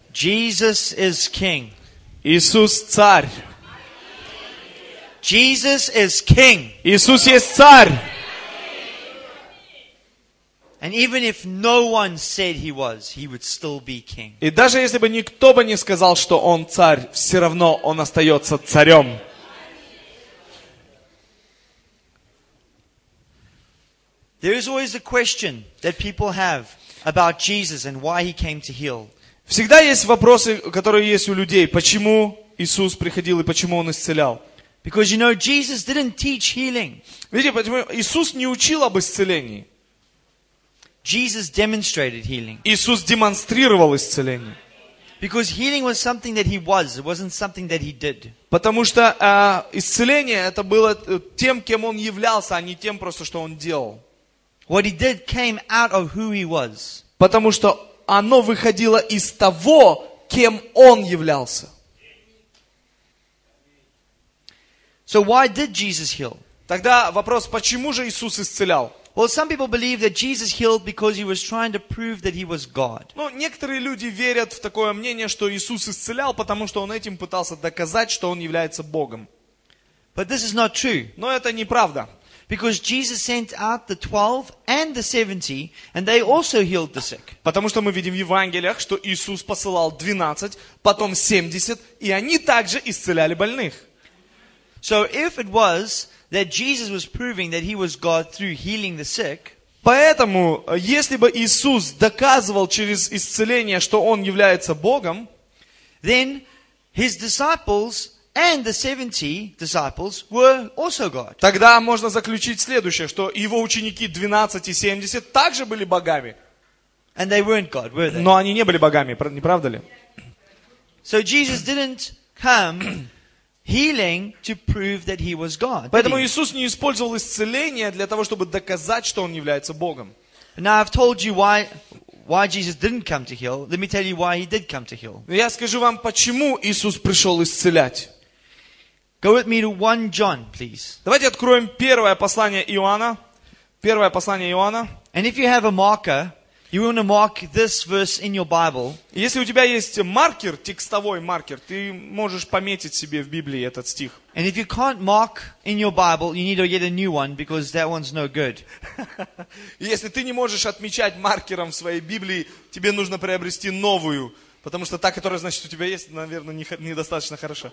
Jesus is king. Иисус царь. Jesus is king. Иисус есть царь. And even if no one said he was, he would still be king. И даже если бы никто бы не сказал, что он царь, все равно он остается царем. There is always a question that people have about Jesus and why he came to heal. Всегда есть вопросы, которые есть у людей. Почему Иисус приходил и почему Он исцелял? Because Jesus didn't teach healing. Видите, почему Иисус не учил об исцелении? Jesus demonstrated healing. Иисус демонстрировал исцеление. Because healing was something that he was. It wasn't something that he did. Потому что исцеление это было тем, кем Он являлся, а не тем просто, что Он делал. What he did came out of who he was. Потому что оно выходило из того, кем Он являлся. So why did Jesus heal? Тогда вопрос, почему же Иисус исцелял? Well, some people believe that Jesus healed because he was trying to prove that he was God. Ну, некоторые люди верят в такое мнение, что Иисус исцелял, потому что Он этим пытался доказать, что Он является Богом. But this is not true. Но это неправда. Because Jesus sent out the 12 and the 70, and they also healed the sick. Потому что мы видим в Евангелиях, что Иисус посылал 12, потом 70, и они также исцеляли больных. So if it was that Jesus was proving that he was God through healing the sick, Поэтому, если бы Иисус доказывал через исцеление, что Он является Богом, then his disciples and the 70 disciples were also God. тогда можно заключить следующее, что Его ученики 12 и 70 также были богами. And they weren't God, were they? Но они не были богами, не правда ли? So Jesus didn't come healing to prove that he was God. did Поэтому he? Иисус не использовал исцеление для того, чтобы доказать, что Он является Богом. Now I've told you why Jesus didn't come to heal. Let me tell you why he did come to heal. Но я скажу вам, почему Иисус пришел исцелять. Go with me to 1 John, please. Давайте откроем первое послание Иоанна. Первое послание Иоанна. And if you have a marker, you want to mark this verse in your Bible. Если у тебя есть маркер, текстовой маркер, ты можешь пометить себе в Библии этот стих. And if you can't mark in your Bible, you need to get a new one because that one's no good. И если ты не можешь отмечать маркером в своей Библии, тебе нужно приобрести новую, потому что та, которая, значит, у тебя есть, наверное, недостаточно хороша.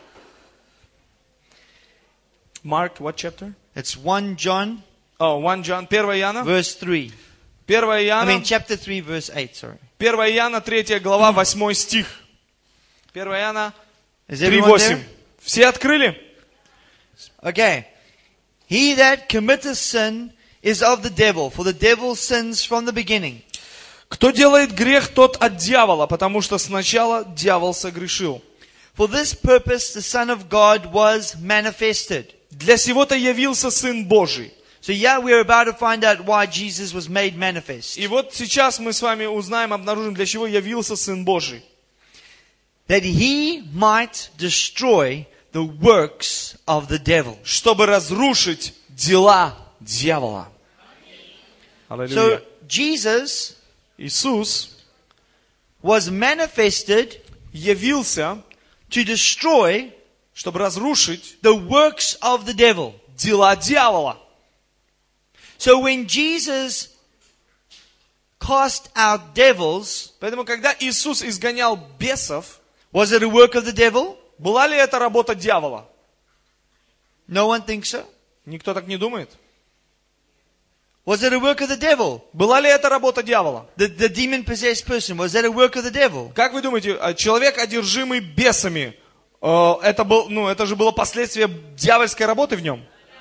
Mark, what chapter? It's 1 John, 1 John, 1 Иоанна. verse 3. 1 I Иоанна, mean, chapter 3, verse 8, sorry. 1 Иоанна, 3 глава, 8 стих. 1 Иоанна, Is everyone 3:8. there? Все открыли? Okay. He that committeth sin is of the devil, for the devil sins from the beginning. Кто делает грех, тот от дьявола, потому что сначала дьявол согрешил. For this purpose the Son of God was manifested. Для сего-то явился Сын Божий. So yeah, we're about to find out why Jesus was made manifest. И вот сейчас мы с вами узнаем, обнаружим, для чего явился Сын Божий. That he might destroy the works of the devil. Чтобы разрушить дела дьявола. Аллилуйя. So Jesus Иисус was manifested явился, to destroy чтобы разрушить the works of the devil. дела дьявола. So when Jesus cast out devils, Поэтому, когда Иисус изгонял бесов, was it a work of the devil? была ли это работа дьявола? No one thinks so. Никто так не думает. Was it a work of the devil? Была ли это работа дьявола? The demon-possessed person, was that a work of the devil? Как вы думаете, человек, одержимый бесами, это же было последствие дьявольской работы в нем?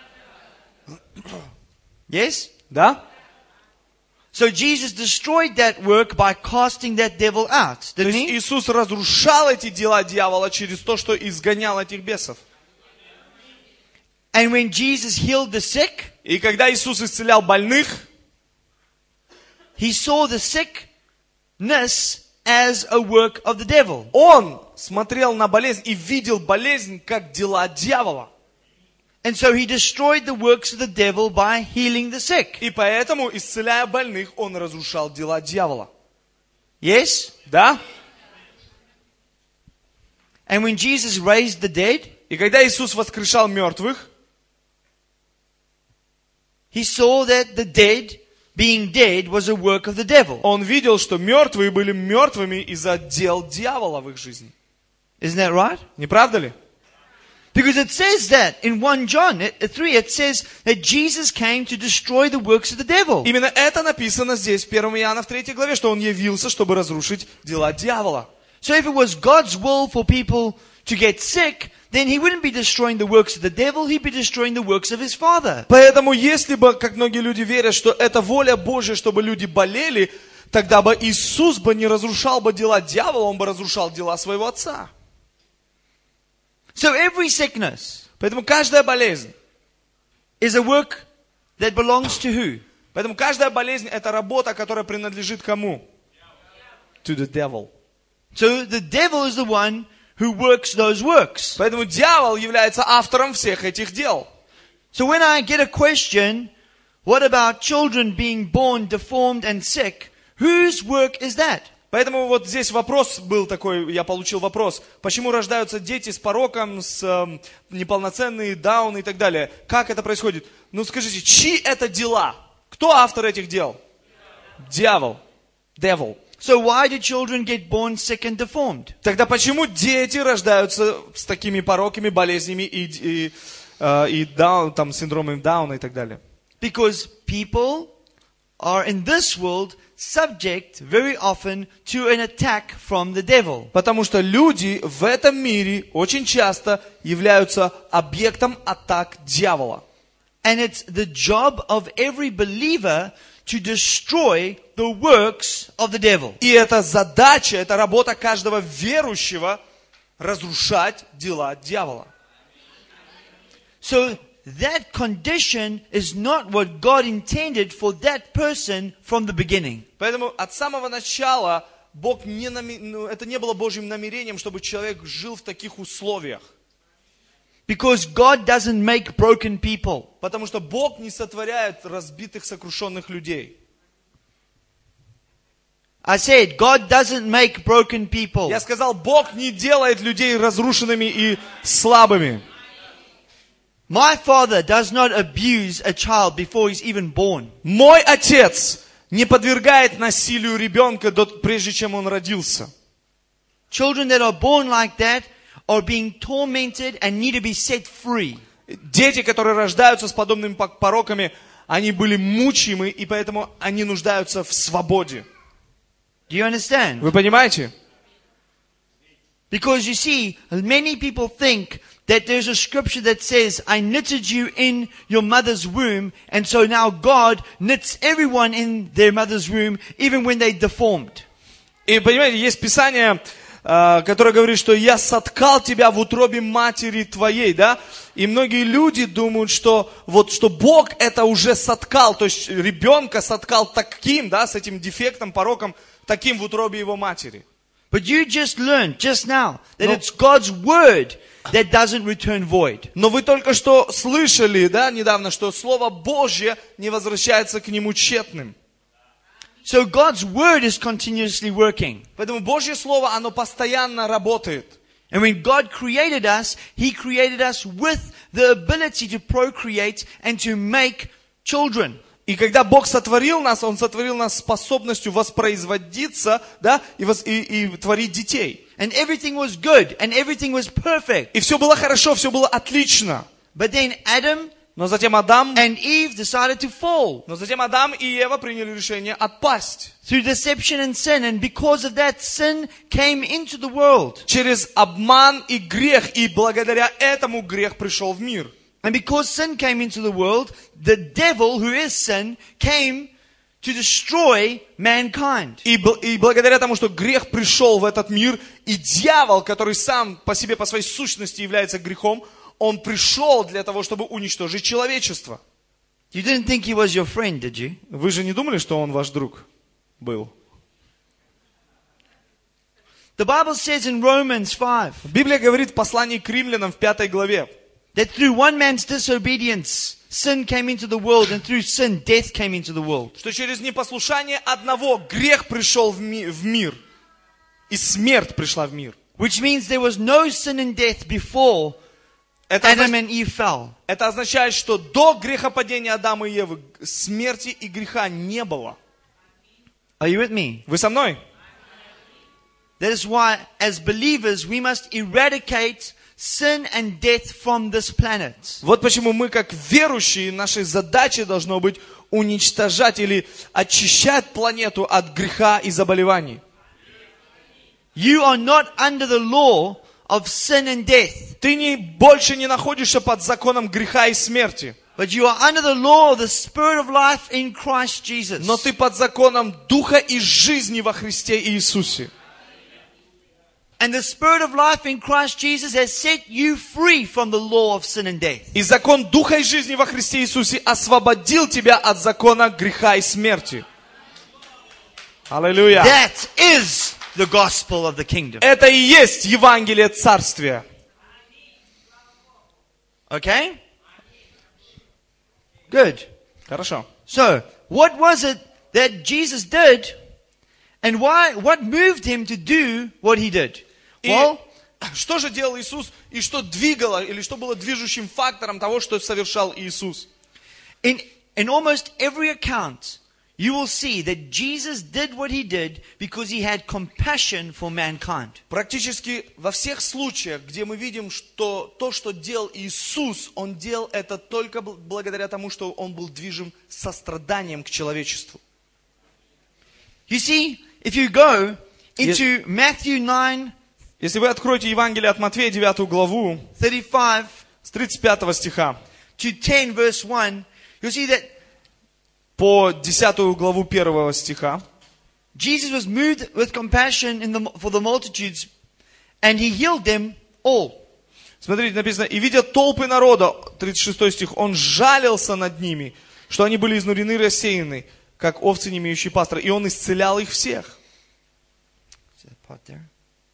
Yes? Да? So Jesus destroyed that work by casting that devil out, То didn't есть he? Иисус разрушал эти дела дьявола через то, что изгонял этих бесов. And when Jesus healed the sick, И когда Иисус исцелял больных, he saw the sickness as a work of the devil. Он смотрел на болезнь и видел болезнь как дела дьявола. And so he destroyed the works of the devil by healing the sick. И поэтому, исцеляя больных, он разрушал дела дьявола. Yes? Да? And when Jesus raised the dead, И когда Иисус воскрешал мертвых, he saw that the dead, being dead, was a work of the devil. Он видел, что мертвые были мертвыми из-за дел дьявола в их жизни. Isn't that right? Не правда ли? Because it says that in 1 John 3, it says that Jesus came to destroy the works of the devil. Именно это написано здесь, в 1 Иоанна в 3 главе, что Он явился, чтобы разрушить дела дьявола. So if it was God's will for people to get sick, then he wouldn't be destroying the works of the devil, he'd be destroying the works of his Father. Поэтому, если бы, как многие люди верят, что это воля Божья, чтобы люди болели, тогда бы Иисус бы не разрушал бы дела дьявола, Он бы разрушал дела своего Отца. So every sickness Поэтому каждая болезнь, is a work that belongs to who? поэтому каждая болезнь это работа, которая принадлежит кому? To the devil. So the devil is the one who works those works. Поэтому дьявол является автором всех этих дел. So when I get a question, what about children being born deformed and sick? Whose work is that? Поэтому вот здесь вопрос был такой, я получил вопрос, почему рождаются дети с пороком, с неполноценные, дауны и так далее. Как это происходит? Ну скажите, чьи это дела? Кто автор этих дел? Дьявол. Devil. So why do children get born sick and deformed? Тогда почему дети рождаются с такими пороками, болезнями и там, синдромом Дауна и так далее? Because people are in this world subject very often to an attack from the devil. Потому что люди в этом мире очень часто являются объектом атак дьявола. And it's the job of every believer to destroy the works of the devil. И это задача, это работа каждого верующего разрушать дела дьявола. So that condition is not what God intended for that person from the beginning. Поэтому от самого начала Бог это не было Божьим намерением, чтобы человек жил в таких условиях. Because God doesn't make broken people. Потому что Бог не сотворяет разбитых, сокрушенных людей. I said, God doesn't make broken people. Я сказал, Бог не делает людей разрушенными и слабыми. My father does not abuse a child before he's even born. Мой отец не подвергает насилию ребенка, прежде чем он родился. Children that are born like that are being tormented and need to be set free. Дети, которые рождаются с подобными пороками, они были мучимы, и поэтому они нуждаются в свободе. Do you understand? Вы понимаете? Because you see, many people think that there's a scripture that says, I knitted you in your mother's womb, and so now God knits everyone in their mother's womb, even when they're deformed. И понимаете, есть Писание, которое говорит, что я соткал тебя в утробе матери твоей, да? И многие люди думают, что Бог это уже соткал, то есть ребенка соткал таким, да, с этим дефектом, пороком, таким в утробе его матери. But you just learned just now that it's God's word that doesn't return void. Но вы только что слышали, да, недавно, что Слово Божье не возвращается к нему тщетным. So God's word is continuously working. Поэтому Божье Слово, оно постоянно работает. And when God created us, He created us with the ability to procreate and to make children. И когда Бог сотворил нас, Он сотворил нас способностью воспроизводиться, да, и творить детей. And everything was good, and everything was perfect. И все было хорошо, все было отлично. But then Adam Но затем Адам and Eve decided to fall и Ева приняли решение отпасть. through deception and sin, and because of that, sin came into the world. Через обман и грех, и благодаря этому грех пришел в мир. And because sin came into the world, the devil, who is sin, came to destroy mankind. И благодаря тому, что грех пришел в этот мир, и дьявол, который сам по себе, по своей сущности является грехом, он пришел для того, чтобы уничтожить человечество. You didn't think he was your friend, did you? Вы же не думали, что он ваш друг был? The Bible says in Romans 5 Библия говорит в послании к римлянам в 5 главе, that through one man's disobedience, sin came into the world, and through sin, death came into the world. что через непослушание одного грех пришел в мир, и смерть пришла в мир. Which means there was no sin and death before Adam and Eve fell. Это означает, что до грехопадения Адама и Евы смерти и греха не было. Are you with me? Вы со мной? That is why, as believers, we must eradicate sin and death from this planet. Вот почему мы, как верующие, нашей задачей должно быть уничтожать или очищать планету от греха и заболеваний. You are not under the law of sin and death, Ты больше не находишься под законом греха и смерти, but you are under the law of the Spirit of life in Christ Jesus. но ты под законом духа и жизни во Христе Иисусе. And the Spirit of life in Christ Jesus has set you free from the law of sin and death. И закон духа и жизни во Христе Иисусе освободил тебя от закона греха и смерти. Аллилуйя. That is the gospel of the kingdom. Это и есть Евангелие Царствия. Okay? Good. Хорошо. So, what was it that Jesus did? And what moved him to do what he did? И Well, что же делал Иисус, и что двигало, или что было движущим фактором того, что совершал Иисус? in almost every account, you will see that Jesus did what he did because he had compassion for mankind. Практически во всех случаях, где мы видим, что то, что делал Иисус, Он делал это только благодаря тому, что Он был движим состраданием к человечеству. You see, if you go into Matthew 9, Если вы откроете Евангелие от Матфея, 9 главу, 35 с 35 стиха to 10 verse 1, you'll see that по 10 главу 1 стиха, Jesus was moved with compassion for the multitudes, and he healed them all. смотрите, написано, «И видя толпы народа», 36 стих, «Он жалился над ними, что они были изнурены и рассеяны, как овцы, не имеющие пастора, и Он исцелял их всех». Is that part there?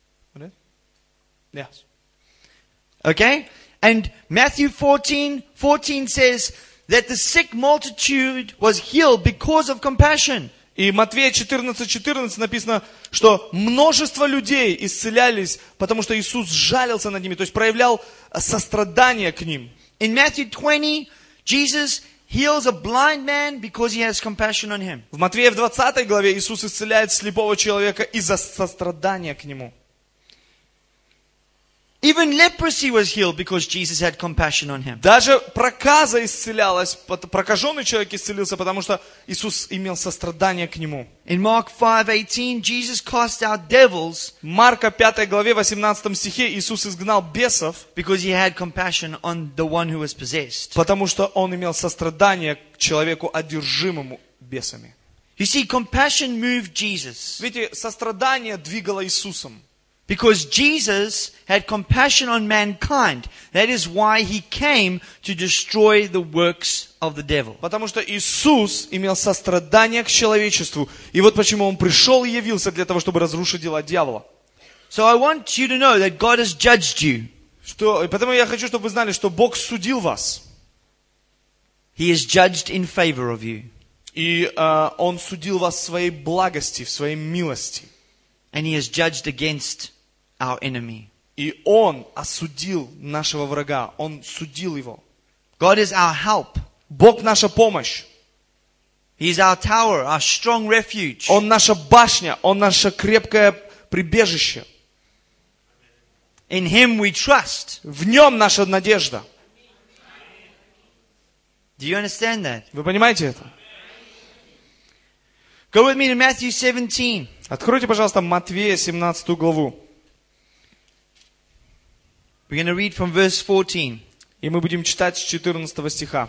Yes. Okay? And Matthew 14 says that the sick multitude was healed because of compassion. И Матфея 14:14 написано, что множество людей исцелялись, потому что Иисус жалился над ними, то есть проявлял сострадание к ним. In Matthew 20, Jesus heals a blind man because he has compassion on him. В Матфея в 20 главе Иисус исцеляет слепого человека из-за сострадания к нему. Even leprosy was healed because Jesus had compassion on him. Даже проказа исцелялась, прокаженный человек исцелился, потому что Иисус имел сострадание к нему. In Mark 5:18, Jesus cast out devils Марка 5 главе 18 стихе Иисус изгнал бесов, because he had compassion on the one who was possessed. потому что Он имел сострадание к человеку, одержимому бесами. You see, compassion moved Jesus Видите, сострадание двигало Иисусом. because Jesus had compassion on mankind. That is why he came to destroy the works of the devil. Потому что Иисус имел сострадание к человечеству. И вот почему Он пришел и явился для того, чтобы разрушить дела дьявола. So I want you to know that God has judged you. Поэтому я хочу, чтобы вы знали, что Бог судил вас. He is judged in favor of you. И Он судил вас в своей благости, в своей милости. And he has judged against our enemy. И Он осудил нашего врага. Он судил его. God is our help. Бог наша помощь. He is our tower, our strong refuge. Он наша башня. Он наше крепкое прибежище. In him we trust. В Нем наша надежда. Do you understand that? Вы понимаете это? Go with me to Matthew 17. Откройте, пожалуйста, Матфея 17 главу. We're going to read from verse 14. И мы будем читать с 14 стиха.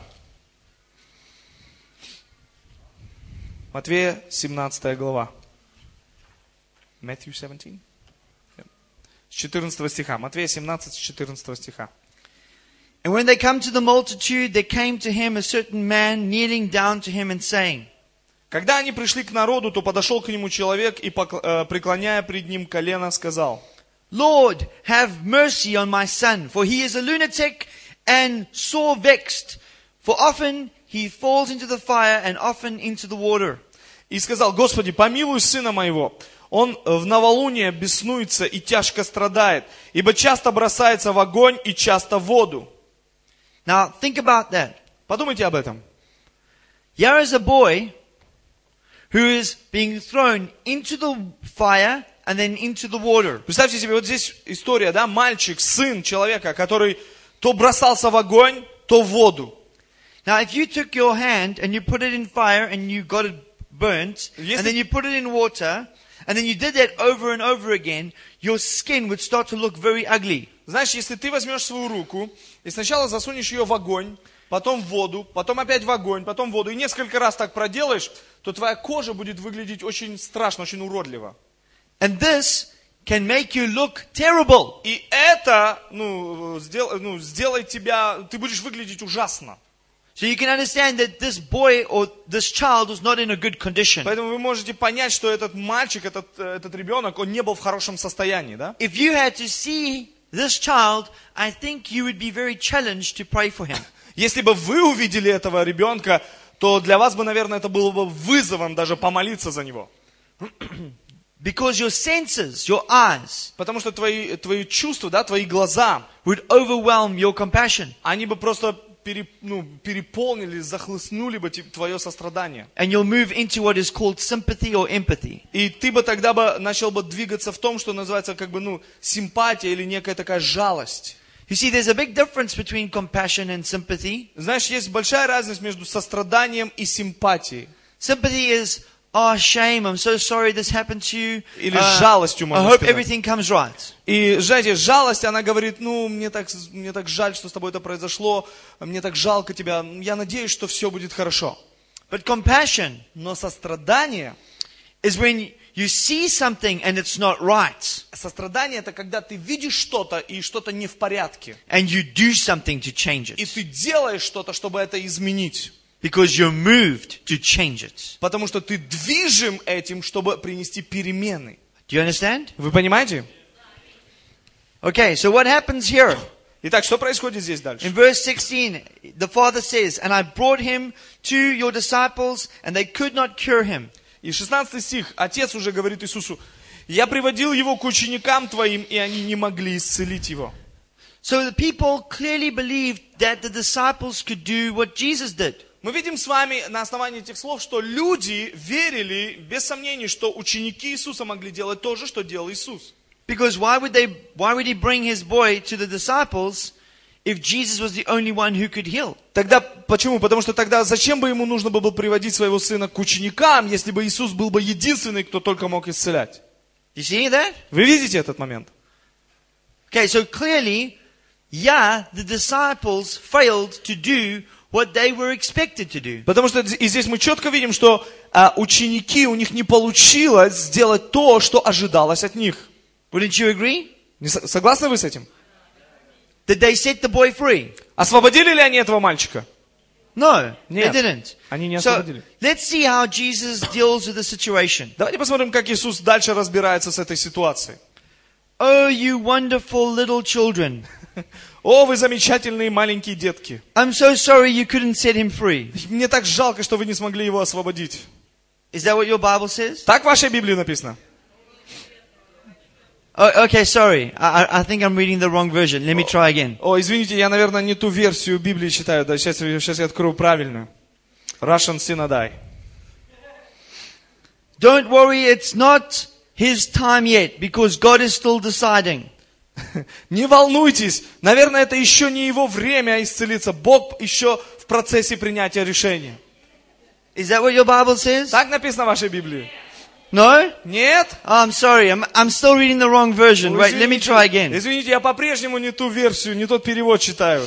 Матфея 17 глава. Matthew 17? С 14 стиха. Матфея 17, с 14 стиха. And when they come to the multitude, there came to him a certain man kneeling down to him and saying, Когда они пришли к народу, то подошел к нему человек и, преклоняя пред ним колено, сказал: Lord, have mercy on my son, for he is a lunatic and sore vexed, for often he falls into the fire and often into the water. И сказал: Господи, помилуй сына моего. Он в новолуние беснуется и тяжко страдает, ибо часто бросается в огонь и часто в воду. Now, think about that. Подумайте об этом. Here is a boy who is being thrown into the fire and then into the water. Представьте себе, вот здесь история, да, мальчик, сын человека, который то бросался в огонь, то в воду. Now, if you took your hand and you put it in fire and you got it burnt, Если- and then you put it in water, and then you did that over and over again, your skin would start to look very ugly. Знаешь, если ты возьмешь свою руку и сначала засунешь ее в огонь, потом в воду, потом опять в огонь, потом в воду, и несколько раз так проделаешь, то твоя кожа будет выглядеть очень страшно, очень уродливо. And this can make you look terrible. И это, сделает тебя, ты будешь выглядеть ужасно. So you can understand that this boy or this child was not in a good condition. Поэтому вы можете понять, что этот мальчик, этот ребенок, он не был в хорошем состоянии, да? If you had to see this child, I think you would be very challenged to pray for him. Если бы вы увидели этого ребенка, то для вас бы, наверное, это было бы вызовом даже помолиться за него. Because your senses, your eyes, Потому что твои чувства, да, твои глаза, would overwhelm your compassion. они бы просто переполнили, захлестнули бы твое сострадание. And you'll move into what is called sympathy or empathy. И ты бы тогда бы начал бы двигаться в том, что называется симпатия или некая такая жалость. You see, there's a big difference between compassion and sympathy. Знаешь, есть большая разница между состраданием и симпатией. Sympathy is, oh, shame, I'm so sorry this happened to you. Или жалостью, I можно hope сказать. everything comes right. И, знаете, жалость, она говорит, мне так жаль, что с тобой это произошло, мне так жалко тебя, я надеюсь, что все будет хорошо. But compassion Но сострадание, is when you see something and it's not right. сострадание это когда ты видишь что-то и что-то не в порядке. And you do something to change И it. ты делаешь что-то, чтобы это изменить. Because you're moved to change it. Потому что ты движим этим, чтобы принести перемены. Do you understand? Вы понимаете? Okay, so what happens here? Итак, что происходит здесь дальше? In verse 16, the father says, and I brought him to your disciples, and they could not cure him. И 16 стих, отец уже говорит Иисусу, я приводил его к ученикам твоим, и они не могли исцелить его. So the people clearly believed that the disciples could do what Jesus did. Мы видим с вами на основании этих слов, что люди верили, без сомнений, что ученики Иисуса могли делать то же, что делал Иисус. Because why would he bring his boy to the disciples if Jesus was the only one who could heal? Тогда почему? Потому что тогда зачем бы ему нужно было приводить своего сына к ученикам, если бы Иисус был бы единственный, кто только мог исцелять? You see that? Вы видите этот момент? Okay, so clearly, the disciples failed to do what they were expected to do. Потому что и здесь мы четко видим, что ученики, у них не получилось сделать то, что ожидалось от них. Wouldn't you agree? Согласны вы с этим? Did they set the boy free? Освободили ли они этого мальчика? No, Нет, they didn't. они не So освободили. let's see how Jesus deals with the situation. Давайте посмотрим, как Иисус дальше разбирается с этой ситуацией. Oh, you wonderful little children. О, вы замечательные маленькие детки. I'm so sorry you couldn't set him free. Мне так жалко, что вы не смогли его освободить. Is that what your Bible says? Так в вашей Библии написано. Oh, okay, sorry. I think I'm reading the wrong version. Let me try again. О, извините, я, наверное, не ту версию Библии читаю. Да, сейчас я открою правильную. Russian Synodai. Don't worry, it's not his time yet, because God is still deciding. Не волнуйтесь, наверное, это еще не его время исцелиться. Бог еще в процессе принятия решения. Is that what your Bible says? Так написано в вашей Библии? No? Нет? Oh, I'm sorry. I'm still reading the wrong version. Wait, let me try again. Извините, я по-прежнему не ту версию, не тот перевод читаю.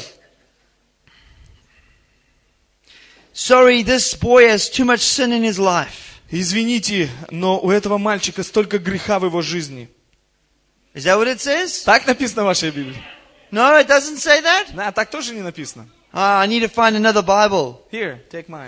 Sorry, this boy has too much sin in his life. Извините, но у этого мальчика столько греха в его жизни. Is that what it says? Так написано в вашей Библии? No, it doesn't say that. Да, так тоже не написано. I need to find another Bible. Here, take mine.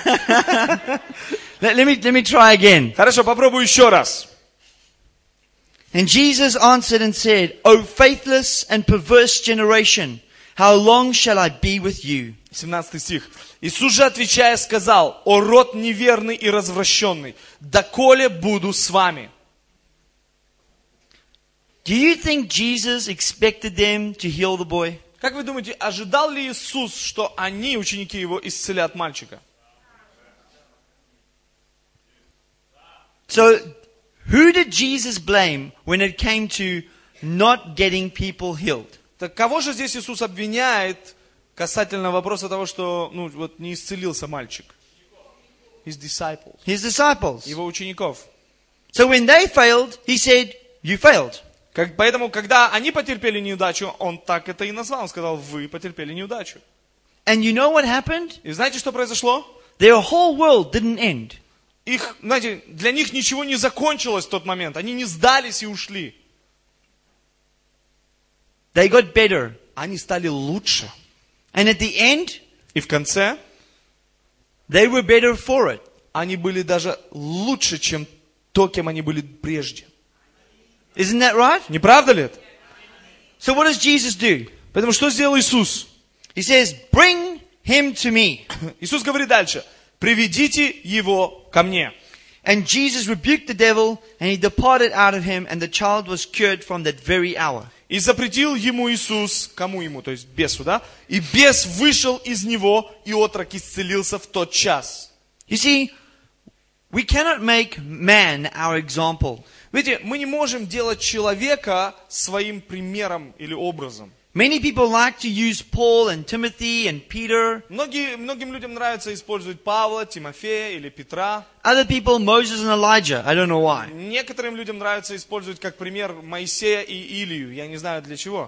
Let me try again. Хорошо, попробую еще раз. And Jesus answered and said, O faithless and perverse generation, how long shall I be with you? 17 стих. Иисус же, отвечая, сказал: «О род неверный и развращенный, доколе буду с вами». Do you think Jesus expected them to heal the boy? Как вы думаете, ожидал ли Иисус, что они, ученики его, исцелят мальчика? So, who did Jesus blame when it came to not getting people healed? Так кого же здесь Иисус обвиняет касательно вопроса того, что не исцелился мальчик? His disciples. His disciples. Его учеников. So when they failed, he said, you failed. Поэтому, когда они потерпели неудачу, он так это и назвал. Он сказал, вы потерпели неудачу. And you know what happened? И знаете, что произошло? Their whole world didn't end. Знаете, для них ничего не закончилось в тот момент. Они не сдались и ушли. They got better. Они стали лучше. And at the end, И в конце they were better for it. они были даже лучше, чем то, кем они были прежде. Isn't that right? Не правда ли это? So what does Jesus do? Поэтому что сделал Иисус? He says, bring him to me. Иисус говорит дальше. Приведите его ко мне. And Jesus rebuked the devil, and he departed out of him, and the child was cured from that very hour. И запретил ему Иисус, кому ему, то есть бесу, да? И бес вышел из него, и отрок исцелился в тот час. You see, we cannot make man our example. Видите, мы не можем делать человека своим примером или образом. Many people like to use Paul and Timothy and Peter. Многим людям нравится использовать Павла, Тимофея или Петра. Other people, Moses and Elijah. I don't know why. Некоторым людям нравится использовать как пример Моисея и Илию. Я не знаю для чего.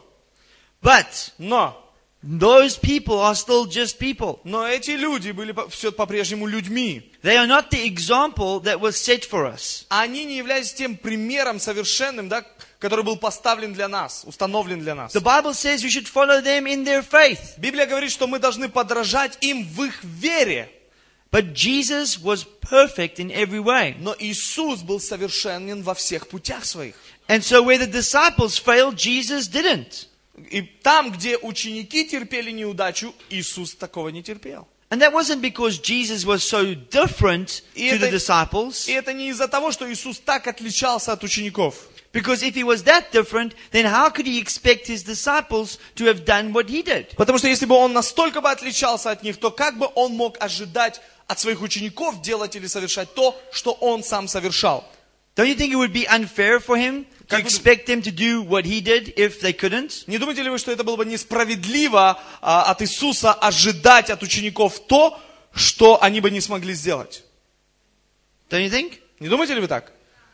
But Но those people are still just people. эти люди были все по-прежнему людьми. They are not the example that was set for us. Они не являются тем примером совершенным, да, который был поставлен для нас, установлен для нас. The Bible says we should follow them in their faith. Библия говорит, что мы должны подражать им в их вере. But Jesus was perfect in every way. Но Иисус был совершенен во всех путях своих. And so where the disciples failed, Jesus didn't. И там, где ученики терпели неудачу, Иисус такого не терпел. And that wasn't because Jesus was so different to the disciples. И это не из-за того, что Иисус так отличался от учеников. Because if he was that different, then how could he expect his disciples to have done what he did? Потому что если бы он настолько бы отличался от них, то как бы он мог ожидать от своих учеников делать или совершать то, что он сам совершал? Don't you think it would be unfair for him to expect them to do what he did if they couldn't? Не думаете ли вы, что это было бы несправедливо от Иисуса ожидать от учеников то, что они бы не смогли сделать? Don't you think? Не думаете ли вы так?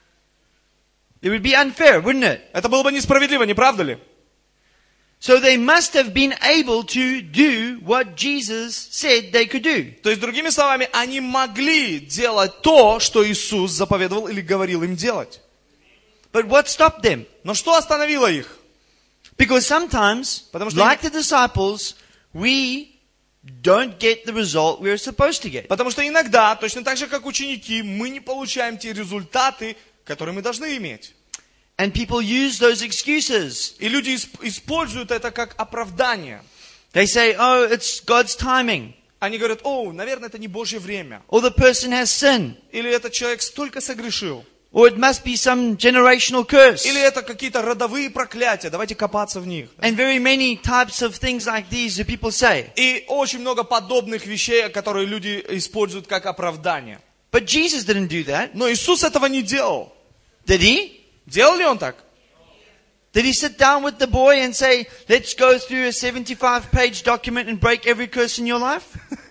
It would be unfair, wouldn't it? Это было бы несправедливо, не правда ли? So they must have been able to do what Jesus said they could do. То есть, другими словами, они могли делать то, что Иисус заповедовал или говорил им делать. But what stopped them? Но что остановило их? Because sometimes, like the disciples, we don't get the result we're supposed to get. Потому что иногда, точно так же, как ученики, мы не получаем те результаты, которые мы должны иметь. And people use those excuses. И люди используют это как оправдание. They say, oh, it's God's timing. Они говорят, наверное, это не Божье время. Or the person has sinned. Или этот человек столько согрешил. Or it must be some generational curse. Или это какие-то родовые проклятия. Давайте копаться в них. And very many types of things like these that people say. И очень много подобных вещей, которые люди используют как оправдание. But Jesus didn't do that. Но Иисус этого не делал. Did he? Делал ли он так? Did he sit down with the boy and say, let's go through a 75-page document and break every curse in your life?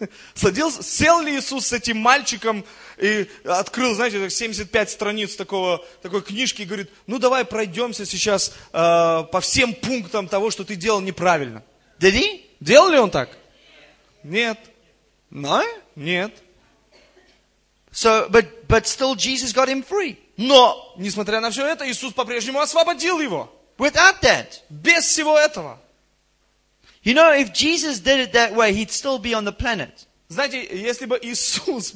Сел ли Иисус с этим мальчиком и открыл, знаете, 75 страниц такой книжки и говорит, давай пройдемся сейчас по всем пунктам того, что ты делал неправильно. Did he? Делал ли он так? Нет. No? Нет. So, but still Jesus got him free. Но, несмотря на все это, Иисус по-прежнему освободил его. Without that. Без всего этого. You know, if Jesus did it that way, he'd still be on the planet. Знаете, если бы Иисус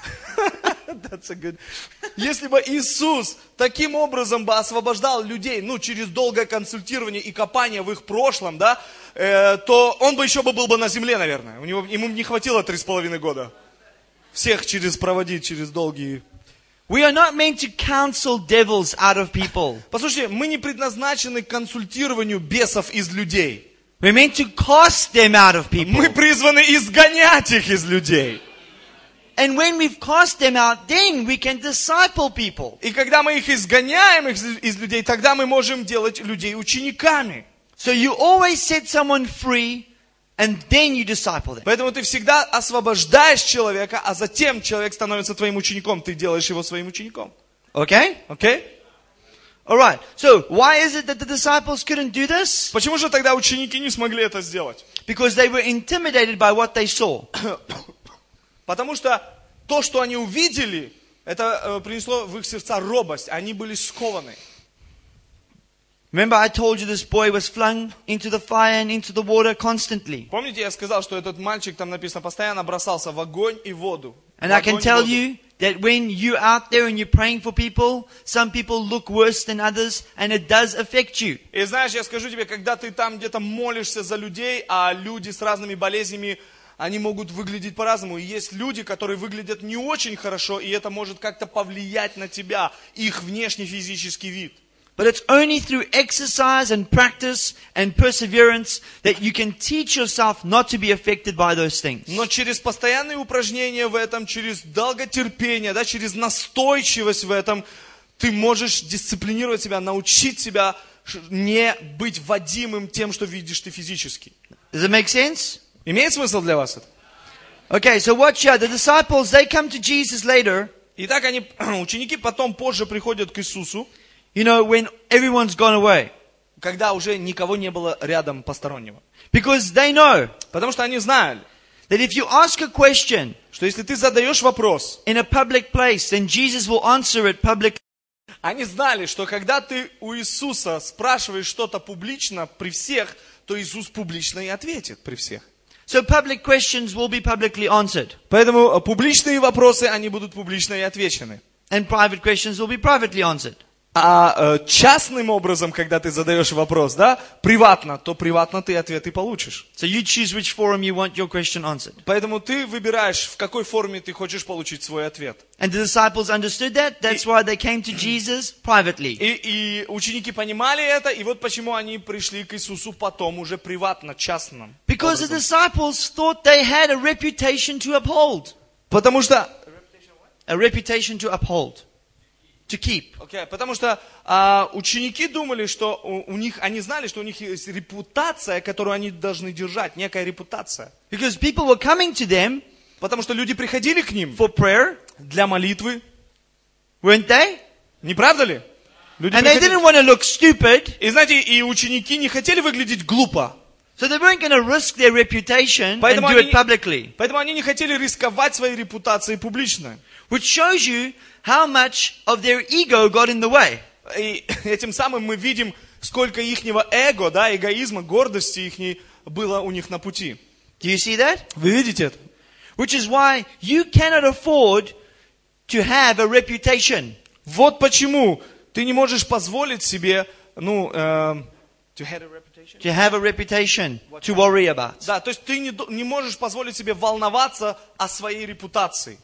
если бы Иисус таким образом бы освобождал людей, через долгое консультирование и копание в их прошлом, да, то он бы еще был бы на земле, наверное. Ему не хватило 3,5 года. Всех проводить через долгие We are not meant to counsel devils out of people. Послушайте, мы не предназначены к консультированию бесов из людей. We're meant to cast them out of people. Мы призваны изгонять их из людей. And when we've cast them out, then we can disciple people. И когда мы их изгоняем из людей, тогда мы можем делать людей учениками. So you always set someone free, and then you disciple them. Поэтому ты всегда освобождаешь человека, а затем человек становится твоим учеником. Ты делаешь его своим учеником. Okay? Окей? Alright. So, why is it that the disciples couldn't do this? Почему же тогда ученики не смогли это сделать? Because they were intimidated by what they saw. Потому что то, что они увидели, это принесло в их сердца робость. Они были скованы. Remember I told you this boy was flung into the fire and into the water constantly. Помните, я сказал, что этот мальчик, там написано, постоянно бросался в огонь и воду. And I can tell you that when you're out there and you're praying for people, some people look worse than others, and it does affect you. И знаешь, я скажу тебе, когда ты там где-то молишься за людей, а люди с разными болезнями, они могут выглядеть по-разному. И есть люди, которые выглядят не очень хорошо, и это может как-то повлиять на тебя, их внешний физический вид. But it's only through exercise and practice and perseverance that you can teach yourself not to be affected by those things. Но через постоянные упражнения в этом, через долготерпение, да, через настойчивость в этом, ты можешь дисциплинировать себя, научить себя не быть водимым тем, что видишь ты физически. Does it make sense? Имеет смысл для вас это? Okay, so watch out. The disciples, they come to Jesus later. Итак, ученики потом позже приходят к Иисусу, You know, when everyone's gone away. когда уже никого не было рядом постороннего. Because they know Потому что они знали, that if you ask a question что если ты задаешь вопрос, in a public place, then Jesus will answer it publicly. они знали, что когда ты у Иисуса спрашиваешь что-то публично при всех, то Иисус публично и ответит при всех. So public questions will be publicly answered. Поэтому публичные вопросы, они будут публично и отвечены. And private questions will be privately answered. А частным образом, когда ты задаешь вопрос, да, приватно, то приватно ты ответ и получишь. So you choose which forum you want your question answered. Поэтому ты выбираешь, в какой форме ты хочешь получить свой ответ. And the disciples understood that. That's why they came to Jesus privately. И ученики понимали это, и вот почему они пришли к Иисусу потом уже приватно, частным. Because the disciples thought they had a reputation to uphold. Потому что A reputation to uphold. To keep. Потому что ученики думали, что у них, они знали, что у них есть репутация, которую они должны держать, некая репутация. Because people were coming to them Потому что люди приходили к ним for prayer, для молитвы, weren't they? не правда ли? Люди And they приходили. didn't want to look stupid. И знаете, и ученики не хотели выглядеть глупо. So they weren't going to risk their reputation and Поэтому do it publicly. Поэтому они не хотели рисковать своей репутацией публично. Which shows you how much of their ego got in the way. И этим самым мы видим, сколько ихнего эго, да, эгоизма, гордости ихней было у них на пути. Do you see that? Вы видите это? Which is why you cannot afford to have a reputation. Вот почему ты не можешь позволить себе, to have a reputation to worry about. Да, то есть ты не можешь позволить себе волноваться о своей репутации.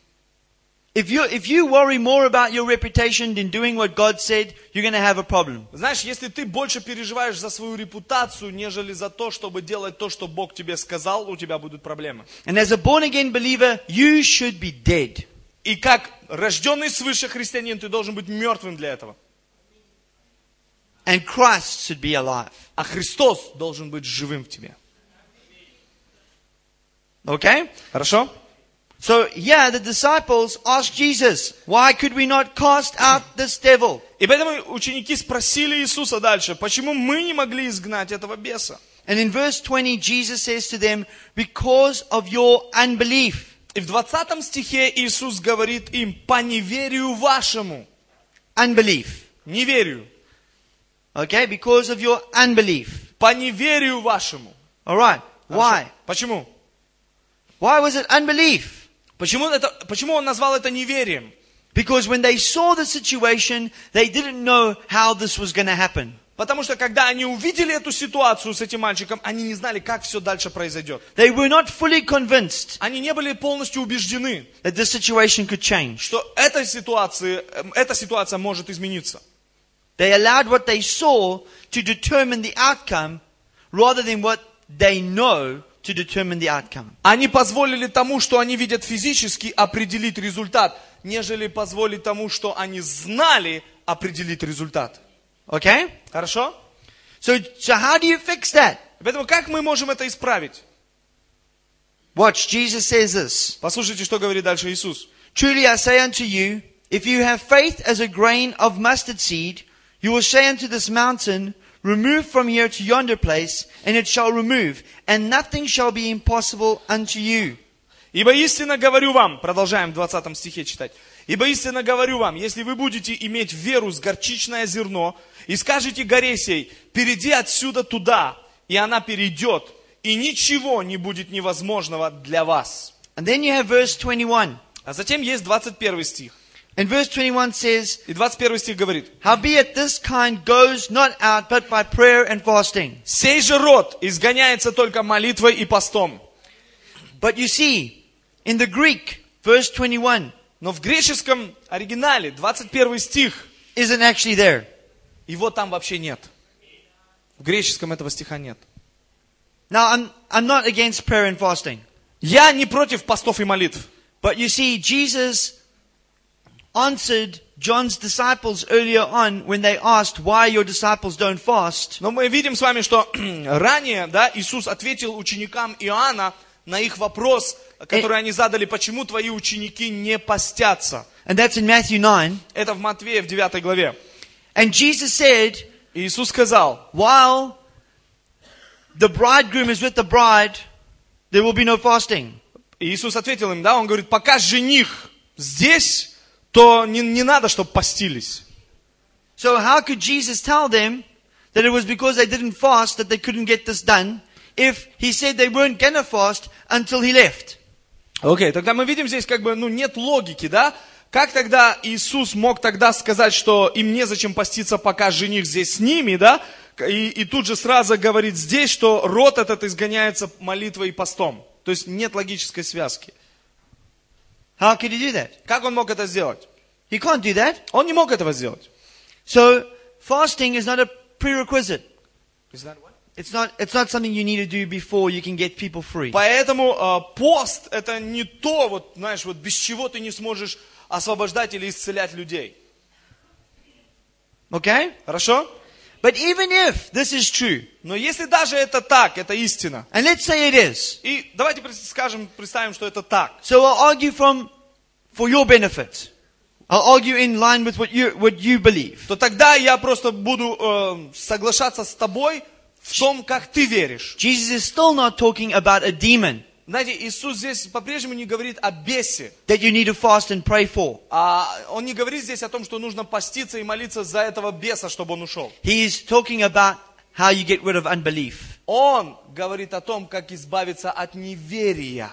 If you worry more about your reputation than doing what God said, you're going to have a problem. Знаешь, если ты больше переживаешь за свою репутацию, нежели за то, чтобы делать то, что Бог тебе сказал, у тебя будут проблемы. And as a born-again believer, you should be dead. И как рожденный свыше христианин, ты должен быть мертвым для этого. And Christ should be alive. А Христос должен быть живым в тебе. Okay? Хорошо? So, yeah, the disciples asked Jesus, why could we not cast out this devil? И поэтому ученики спросили Иисуса дальше, почему мы не могли изгнать этого беса? And in verse 20, Jesus says to them, because of your unbelief. И в 20 стихе Иисус говорит им, по неверию вашему. Unbelief. Неверию. Okay, because of your unbelief. По неверию вашему. Alright, why? Почему? Why was it unbelief? Почему он назвал это неверием? Because when they saw the situation, they didn't know how this was going to happen. Потому что когда они увидели эту ситуацию с этим мальчиком, они не знали, как все дальше произойдет. They were not fully convinced Они не были полностью убеждены, that this situation could change. что эта ситуация может измениться. They allowed what they saw to determine the outcome rather than what they know to determine the outcome. Они позволили тому, что они видят физически, определить результат, нежели позволить тому, что они знали, определить результат. Okay? Хорошо? So how do you fix that? Поэтому как мы можем это исправить? Watch, Jesus says this. Послушайте, что говорит дальше Иисус. Truly I say unto you, if you have faith as a grain of mustard seed, you will say unto this mountain, remove from here to yonder place, and it shall remove, and nothing shall be impossible unto you. Ибо истинно говорю вам, продолжаем в 20 стихе читать. Ибо истинно говорю вам, если вы будете иметь веру с горчичное зерно, и скажете горе сей, перейди отсюда туда, и она перейдет, и ничего не будет невозможного для вас. And then you have verse 21. А затем есть 21 стих. And verse 21 says, И 21 стих говорит, howbeit this kind goes not out but by prayer and fasting. сей же род изгоняется только молитвой и постом. But you see, in the Greek, verse 21 Но в греческом оригинале 21 стих, isn't actually there. его там вообще нет. В греческом этого стиха нет. Now, I'm not against prayer and fasting. Я не против постов и молитв. But you see, Jesus answered John's disciples earlier on when they asked why your disciples don't fast. Но мы видим с вами, что ранее, да, Иисус ответил ученикам Иоанна на их вопрос, который они задали, почему твои ученики не постятся. And that's in Matthew 9. Это в Матвея в 9 главе. And Jesus said, И Иисус сказал, while the bridegroom is with the bride, there will be no fasting. и Иисус ответил им, да, он говорит, пока жених здесь, то не надо, чтобы постились. So how could Jesus tell them that it was because they didn't fast that they couldn't get this done, if he said they weren't gonna fast until he left? Окей, тогда мы видим здесь нет логики, да? Как тогда Иисус мог тогда сказать, что им незачем поститься, пока жених здесь с ними, да? И тут же сразу говорит здесь, что род этот изгоняется молитвой и постом. То есть нет логической связки. How could he do that? Как он мог это сделать? He can't do that. Он не мог этого сделать. So fasting is not a prerequisite. It's not something you need to do before you can get people free. Поэтому пост это не то, без чего ты не сможешь освобождать или исцелять людей. Okay? Хорошо? But even if this is true, Но если даже это так, это истина. and let's say it is, И давайте представим, что это так. so I'll argue for your benefit. I'll argue in line with what you believe. То тогда я просто буду соглашаться с тобой в том, как ты веришь. Jesus is still not talking about a demon Знаете, Иисус здесь по-прежнему не говорит о бесе. that you need to fast and pray for. Он не говорит здесь о том, что нужно поститься и молиться за этого беса, чтобы он ушел. He is talking about how you get rid of unbelief. Он говорит о том, как избавиться от неверия.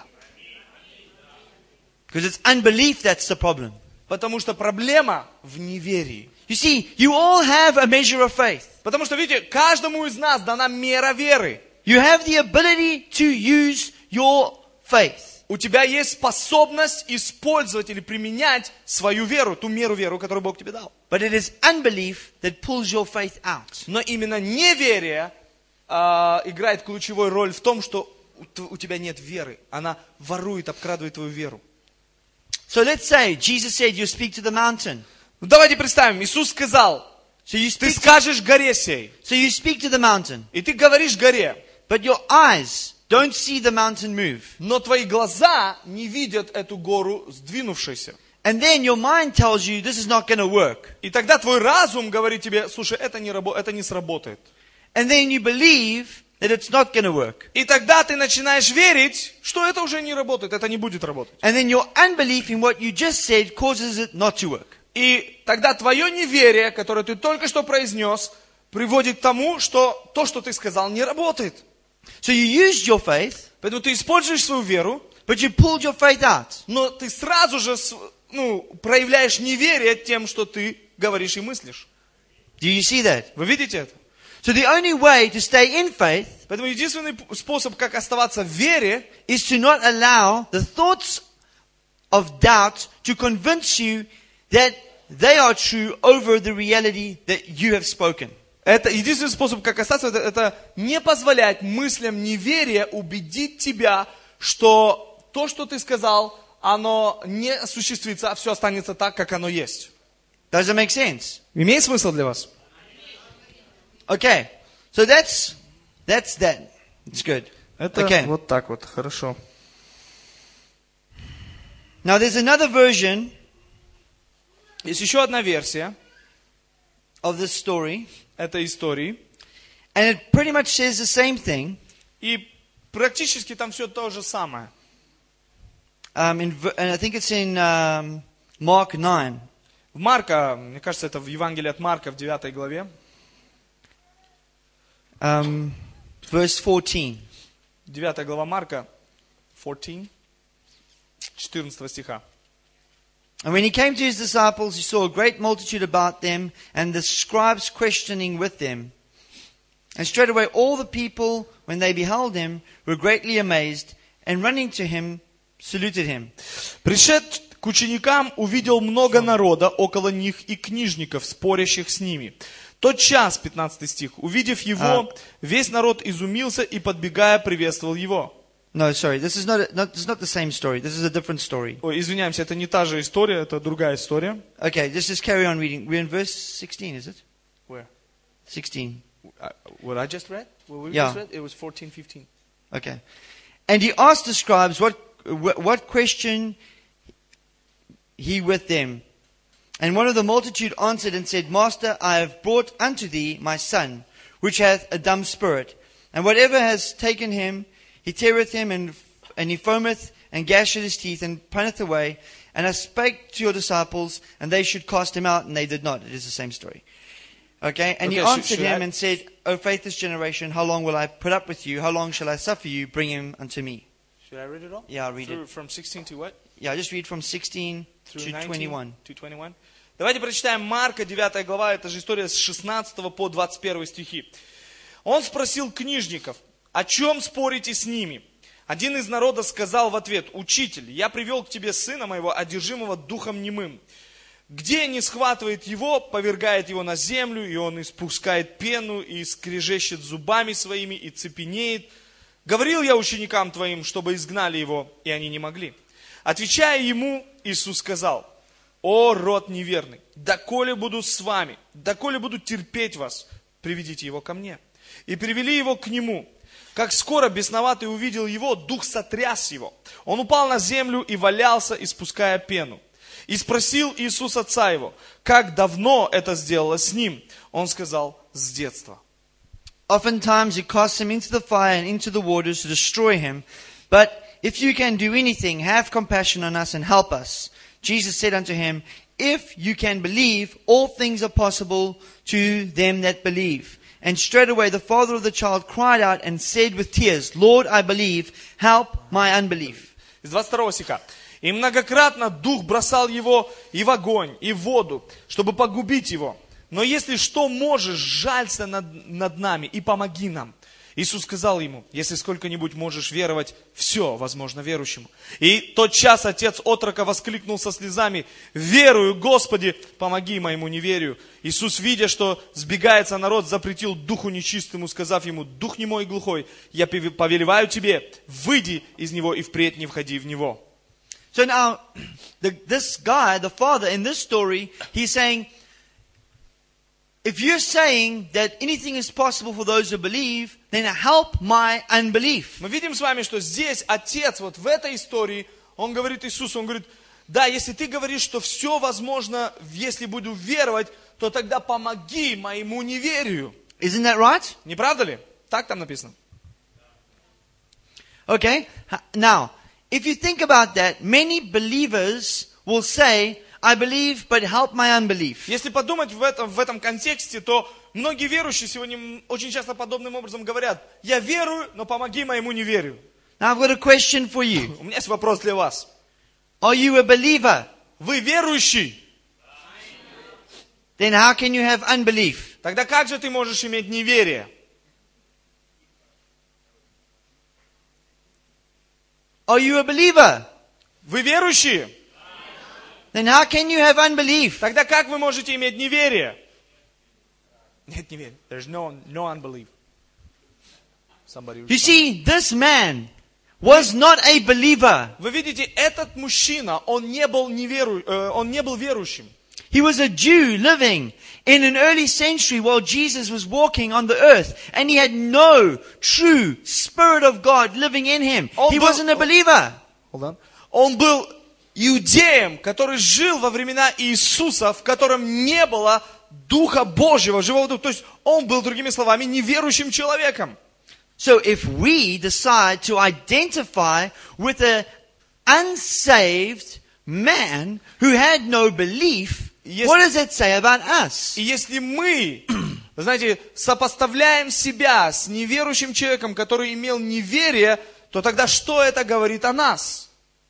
Because it's unbelief that's the problem. Потому что проблема в неверии. You see, you all have a measure of faith. Потому что, видите, каждому из нас дана мера веры. You have the ability to use your faith. У тебя есть способность использовать или применять свою веру, ту меру веры, которую Бог тебе дал. But it is unbelief that pulls your faith out. Но именно неверие играет ключевую роль в том, что у тебя нет веры. Она ворует, обкрадывает твою веру. So let's say, Jesus said, you speak to the mountain. Давайте представим, Иисус сказал, So you ты speak скажешь горе сей, to the mountain, и ты говоришь горе, but your eyes don't see the mountain move. но твои глаза не видят эту гору сдвинувшейся. And then your mind tells you this is not going to work. И тогда твой разум говорит тебе, слушай, это не сработает. And then you believe that it's not going to work. И тогда ты начинаешь верить, что это уже не работает, это не будет работать. And then your unbelief in what you just said causes it not to work. И тогда твое неверие, которое ты только что произнес, приводит к тому, что то, что ты сказал, не работает. So you used your faith, Поэтому ты используешь свою веру, but you pulled your faith out. но ты сразу же проявляешь неверие тем, что ты говоришь и мыслишь. Do you see that? Вы видите это? So the only way to stay in faith Поэтому единственный способ, как оставаться в вере, is to not allow the thoughts of doubt to convince you that they are true over the reality that you have spoken. это единственный способ, как остаться, это не позволять мыслям неверия убедить тебя, что то, что ты сказал, оно не осуществится, а все останется так, как оно есть. Does that make sense? Имеет смысл для вас? Okay. So that's that. It's good. Это Okay. вот так вот, хорошо. Now there's another version Есть еще одна версия of this story, этой истории, and it pretty much says the same thing. и практически там все то же самое. And I think it's in Mark 9. В Марка, мне кажется, это в Евангелии от Марка в 9 главе, Verse 14. 9 глава Марка, 14 стиха. And when he came to his disciples, he saw a great multitude about them, and the scribes questioning with them. And straightway all the people, when they beheld him, were greatly amazed, and running to him, saluted him. Пришед к ученикам, увидел много народа около них и книжников, спорящих с ними. Тот час, 15 стих, увидев его, весь народ изумился и, подбегая, приветствовал его. No, sorry, this is not the same story. This is a different story. Ой, извиняемся, это не та же история, это другая история. Okay, just carry on reading. We're in verse 16, is it? Where? 16. What I just read? What we Yeah. just read? It was 14, 15. Okay. And he asked the scribes what question he with them. And one of the multitude answered and said, Master, I have brought unto thee my son, which hath a dumb spirit. And whatever has taken him, he teareth him, and he foameth, and gasheth his teeth, and punneth away. And I spake to your disciples, and they should cast him out, and they did not. It is the same story. Okay? And he Okay, answered should him I- and said, O faithless generation, how long will I put up with you? How long shall I suffer you? Bring him unto me. Should I read it all? Yeah, I'll read it. From 16 to what? Yeah, just read from 16 Through to 19 21. to 21. Давайте прочитаем Марка, 9 глава, это же история с 16 по 21 стихи. Он спросил книжников, о чем спорите с ними? Один из народа сказал в ответ, «Учитель, я привел к тебе сына моего, одержимого духом немым. Где не схватывает его, повергает его на землю, и он испускает пену, и скрежещет зубами своими, и цепенеет. Говорил я ученикам твоим, чтобы изгнали его, и они не могли». Отвечая ему, Иисус сказал, «О, род неверный, доколе буду с вами, доколе буду терпеть вас, приведите его ко мне». И привели его к нему. Как скоро бесноватый увидел его, дух сотряс его. Он упал на землю и валялся, испуская пену. И спросил Иисус отца его, как давно это сделалось с ним? Он сказал, с детства. Oftentimes he casts him into the fire and into the waters to destroy him. But if you can do anything, have compassion on us and help us. Jesus said unto him, if you can believe, all things are possible to them that believe. And straightway the father of the child cried out and said with tears, Lord, I believe, help my unbelief. Из 22 стиха. И многократно дух бросал его и в огонь, и в воду, чтобы погубить его. Но если что можешь, жалься над нами и помоги нам. Иисус сказал ему, если сколько-нибудь можешь веровать, все возможно верующему. И тот час отец отрока воскликнул со слезами, верую, Господи, помоги моему неверию. Иисус, видя, что сбегается народ, запретил духу нечистому, сказав ему, дух немой и глухой, я повелеваю тебе, выйди из него и впредь не входи в него. So now, this guy, the father in this story, he's saying, if you're saying that anything is possible for those who believe, then help my unbelief. Мы видим с вами, что здесь отец, вот в этой истории, он говорит Иисусу, он говорит, да, если ты говоришь, что все возможно, если буду веровать, то тогда помоги моему неверию. Isn't that right? Не правда ли? Так там написано. Okay. Now, if you think about that, many believers will say, I believe, but help my unbelief. Если подумать в этом контексте, то многие верующие сегодня очень часто подобным образом говорят, я верую, но помоги моему неверию. Now I've got a question for you. У меня есть вопрос для вас. Are you a believer? Вы верующий? Then how can you have unbelief? Тогда как же ты можешь иметь неверие? Are you a believer? Вы верующие? Then how can you have unbelief? Тогда как вы можете иметь неверие? Нет неверия. There's no unbelief. Somebody You see, this man was not a believer. Вы видите, этот мужчина, он не был верующим. He was a Jew living in an early century while Jesus was walking on the earth. And he had no true Spirit of God living in him. He wasn't a believer. Hold on. Он был иудеем, который жил во времена Иисуса, в котором не было Духа Божьего, живого Духа. То есть он был, другими словами, неверующим человеком. So if we decide to identify with an unsaved man who had no belief, what does that say about us? И если мы, знаете, сопоставляем себя с неверующим человеком, который имел неверие, то тогда что это говорит о нас?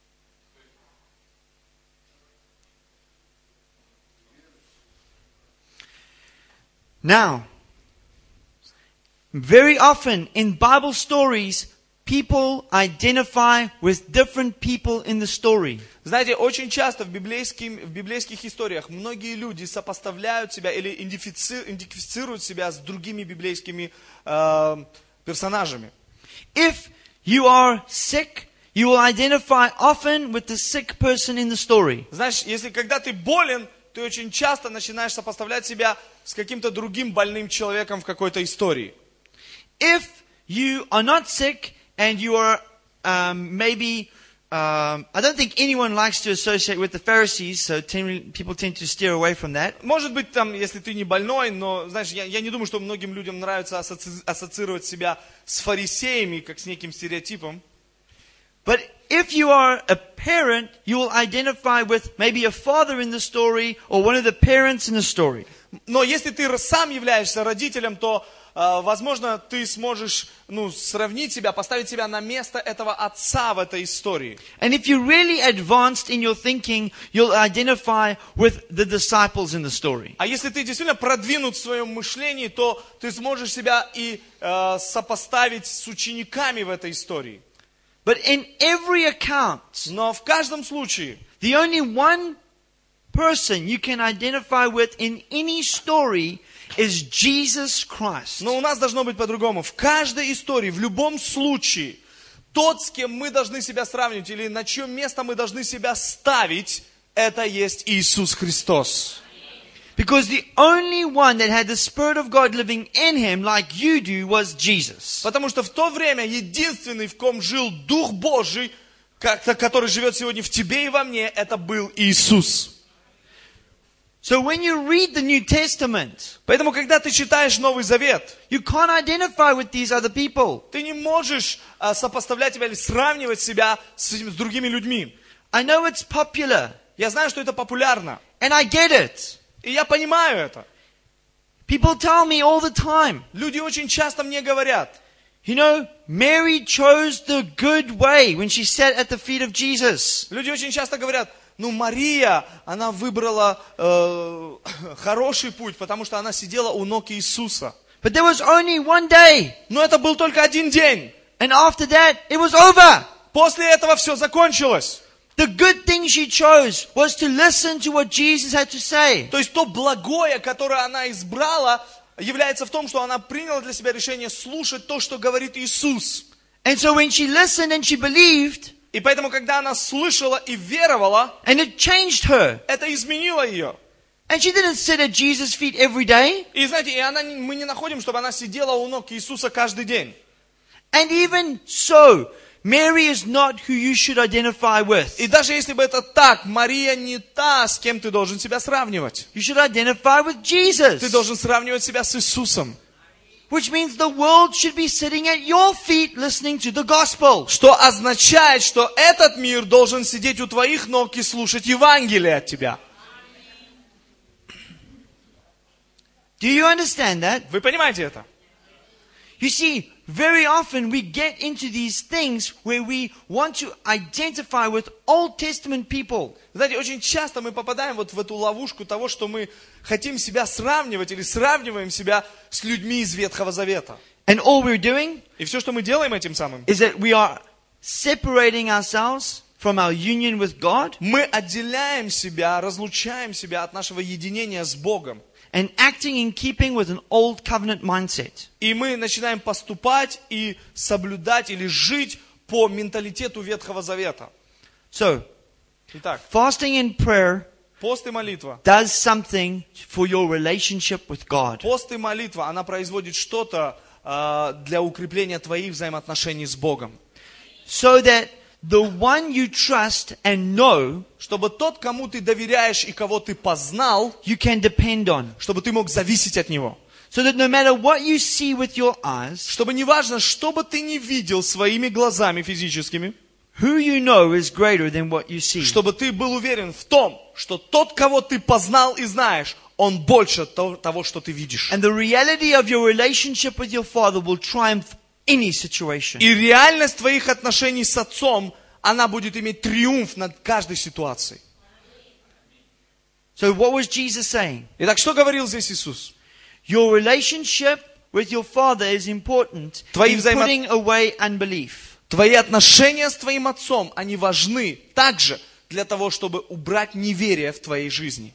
Now, very often in Bible stories, people identify with different people in the story. Знаете, очень часто в библейских историях многие люди сопоставляют себя или идентифицируют себя с другими библейскими персонажами. If you are sick, you will identify often with the sick person in the story. Знаешь, если когда ты болен, ты очень часто начинаешь сопоставлять себя с каким-то другим больным человеком в какой-то истории. If you are not sick and you are maybe, I don't think anyone likes to associate with the Pharisees, so people tend to steer away from that. Может быть, там, если ты не больной, но, знаешь, я не думаю, что многим людям нравится ассоциировать себя с фарисеями, как с неким стереотипом. But if you are a parent, you will identify with maybe a father in the story or one of the parents in the story. Но если ты сам являешься родителем, то, возможно, ты сможешь сравнить себя, поставить себя на место этого отца в этой истории. And if you're really advanced in your thinking, you'll identify with the disciples in the story. А если ты действительно продвинут в своем мышлении, то ты сможешь себя и сопоставить с учениками в этой истории. But in every account, Но в каждом случае, the only one person you can identify with in any story is Jesus Christ. но у нас должно быть по-другому. В каждой истории, в любом случае, тот, с кем мы должны себя сравнивать, или на чье место мы должны себя ставить, это есть Иисус Христос. Because the only one that had the Spirit of God living in him like you do was Jesus. Потому что в то время единственный, в ком жил Дух Божий, который живет сегодня в тебе и во мне, это был Иисус. So when you read the New Testament, Поэтому, когда ты читаешь Новый Завет, you can't identify with these other people. ты не можешь сопоставлять себя или сравнивать себя с другими людьми. I know it's popular, Я знаю, что это популярно, and I get it. и я понимаю это. People tell me all the time, Люди очень часто мне говорят, you know, Mary chose the good way when she sat at the feet of Jesus. люди очень часто говорят, Мария, она выбрала хороший путь, потому что она сидела у ног Иисуса. But there was only one day, Но это был только один день. and after that, it was over. После этого все закончилось. The good thing she chose was to listen to what Jesus had to say. То есть то благое, которое она избрала, является в том, что она приняла для себя решение слушать то, что говорит Иисус. And so when she listened and she believed, И поэтому, когда она слышала и веровала, and it changed her, это изменило ее. and she didn't sit at Jesus' feet every day, И знаете, мы не находим, чтобы она сидела у ног Иисуса каждый день. and even so, Mary is not who you should identify with. И даже если бы это так, Мария не та, с кем ты должен себя сравнивать. You should identify with Jesus. Ты должен сравнивать себя с Иисусом. Which means the world should be sitting at your feet listening to the gospel. Что означает, что этот мир должен сидеть у твоих ног и слушать Евангелие от тебя. Do you understand that? Вы понимаете это? You see, very often we get into these things where we want to identify with Old Testament people. Знаете, очень часто мы попадаем вот в эту ловушку того, что мы хотим себя сравнивать или сравниваем себя с людьми из Ветхого Завета. And all we're doing И все, что мы делаем этим самым, is that we are separating ourselves from our union with God мы отделяем себя, разлучаем себя от нашего единения с Богом. and acting in keeping with an old covenant mindset. И мы начинаем поступать и соблюдать или жить по менталитету Ветхого Завета. So, Итак, fasting and prayer пост и молитва. does something for your relationship with God. Пост и молитва, она производит что-то для укрепления твоих взаимоотношений с Богом. So that the one you trust and know, Чтобы тот, кому ты доверяешь и кого ты познал, you can depend on. чтобы ты мог зависеть от него. So that no matter what you see with your eyes, Чтобы неважно, что бы ты ни видел своими глазами физическими, who you know is greater than what you see. чтобы ты был уверен в том, что тот, кого ты познал и знаешь, он больше того, что ты видишь. And the reality of your relationship with your Father will triumph any situation. И реальность твоих отношений с Отцом, она будет иметь триумф над каждой ситуацией. So what was Jesus saying? Итак, что говорил здесь Иисус? Your relationship with your Father is important Твои in putting away unbelief. Твои отношения с твоим Отцом, они важны также для того, чтобы убрать неверие в твоей жизни.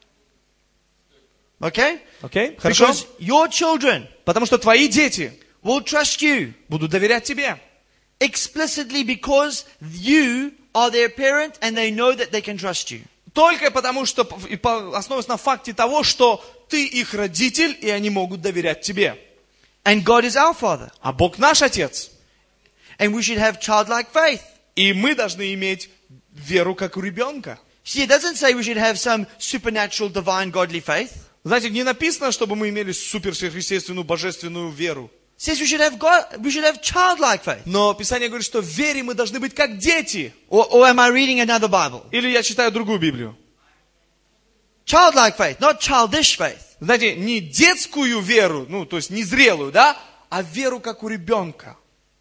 Okay? Окей? Хорошо? Because your children Потому что твои дети will trust you будут доверять тебе. explicitly because you are their parent and they know that they can trust you. Только потому, что основываясь на факте того, что ты их родитель, и они могут доверять тебе. And God is our Father. А Бог наш Отец. And we should have childlike faith. И мы должны иметь веру, как у ребенка. See, it doesn't say we should have some supernatural, divine, godly faith. Знаете, не написано, чтобы мы имели суперсверхъестественную, божественную веру. It says we should have childlike faith. Но Писание говорит, что в вере мы должны быть как дети. Or am I reading another Bible? Или я читаю другую Библию. Childlike faith, not childish faith. Знаете, не детскую веру, ну, то есть не зрелую, да, а веру, как у ребенка.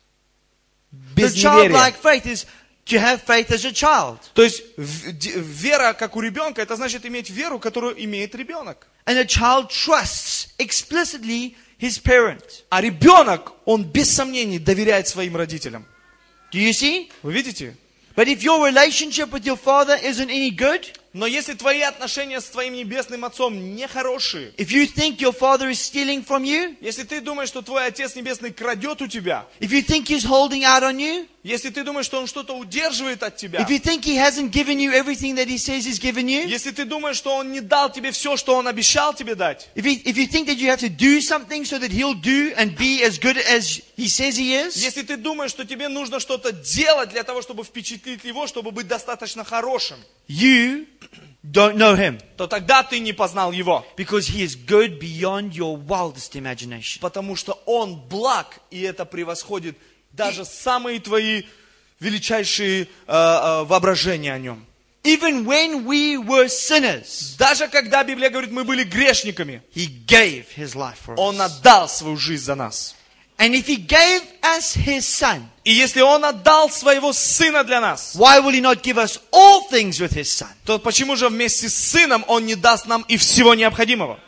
Без The неверия. childlike faith is to have faith as a child. То есть вера, как у ребенка, это значит иметь веру, которую имеет ребенок. And a child trusts explicitly his parent. А ребенок, он без сомнений доверяет своим родителям. Do you see? Вы видите? But if your relationship with your Father isn't any good, Но если твои отношения с твоим небесным Отцом нехорошие, if you think your Father is stealing from you, если ты думаешь, что твой Отец Небесный крадет у тебя, if you think He's holding out on you, если ты думаешь, что Он что-то удерживает от тебя, if you think He hasn't given you everything that He says He's given you, если ты думаешь, что Он не дал тебе все, что Он обещал тебе дать, if you think that you have to do something so that He'll do and be as good as He says He is, если ты думаешь, что тебе нужно что-то делать для того, чтобы впечатлить Его, чтобы быть достаточно хорошим, you don't know Him. то тогда ты не познал Его. Because He is good beyond your wildest imagination. Потому что Он благ, и это превосходит даже самые твои величайшие воображения о Нем. Even when we were sinners, Даже когда Библия говорит, мы были грешниками, He gave His life for Он us. отдал свою жизнь за нас. And if He gave us His Son, И если Он отдал своего Сына для нас, why will He not give us all things with His Son? то почему же вместе с Сыном Он не даст нам и всего необходимого?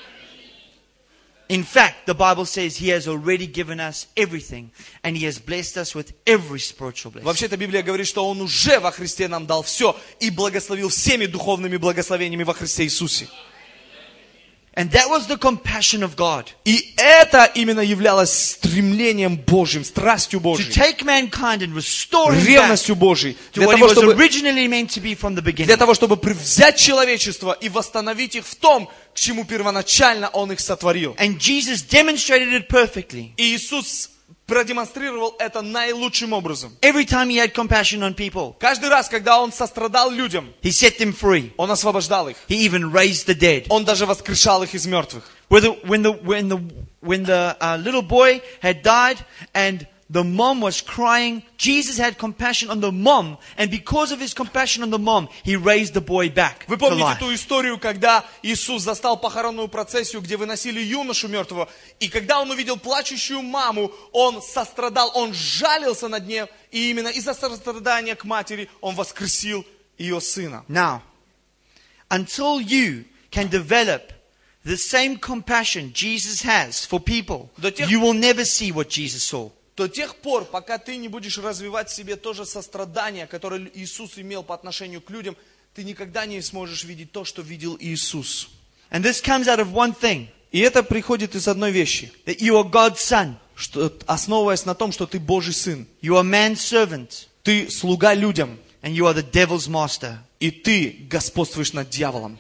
In fact, the Bible says He has already given us everything, and He has blessed us with every spiritual blessing. Вообще-то Библия говорит, что Он уже во Христе нам дал все и благословил всеми духовными благословениями во Христе Иисусе. And that was the compassion of God. И это именно являлось стремлением Божьим, страстью To Божьей, take mankind and restore him back ревностью Божьей, to what he was originally meant to be from the beginning. для того, чтобы взять человечество и восстановить их в том, к чему первоначально Он их сотворил. And Jesus demonstrated it perfectly. И Иисус продемонстрировал это наилучшим образом. Every time He had compassion on people, Каждый раз, когда Он сострадал людям, He set them free. Он освобождал их. He even raised the dead. Он даже воскрешал их из мертвых. When the little boy had died and the mom was crying. Jesus had compassion on the mom, and because of his compassion on the mom, he raised the boy back Вы to помните life. ту историю, когда Иисус застал похоронную процессию, где выносили юношу мертвого, и когда он увидел плачущую маму, он сострадал, он жалился над ней, и именно из-за сострадания к матери он воскресил ее сына. Now, until you can develop the same compassion Jesus has for people, До тех- you will never see what Jesus saw. До тех пор, пока ты не будешь развивать в себе то же сострадание, которое Иисус имел по отношению к людям, ты никогда не сможешь видеть то, что видел Иисус. And this comes out of one thing, И это приходит из одной вещи, that you are God's son. что, основываясь на том, что ты Божий сын, You are man's servant, ты слуга людям, and you are the devil's master. и ты господствуешь над дьяволом.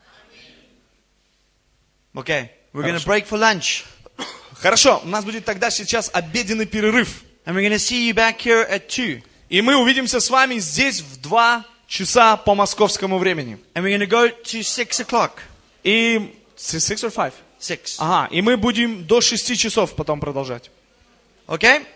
Okay, we're going to Хорошо. break for lunch. Хорошо, у нас будет тогда сейчас обеденный перерыв. And we're going to see you back here at 2. И мы увидимся с вами здесь в 2 часа по московскому времени. And we're going to go to 6 o'clock. И 6 or 5? 6. Ага, и мы будем до 6 часов потом продолжать. Okay?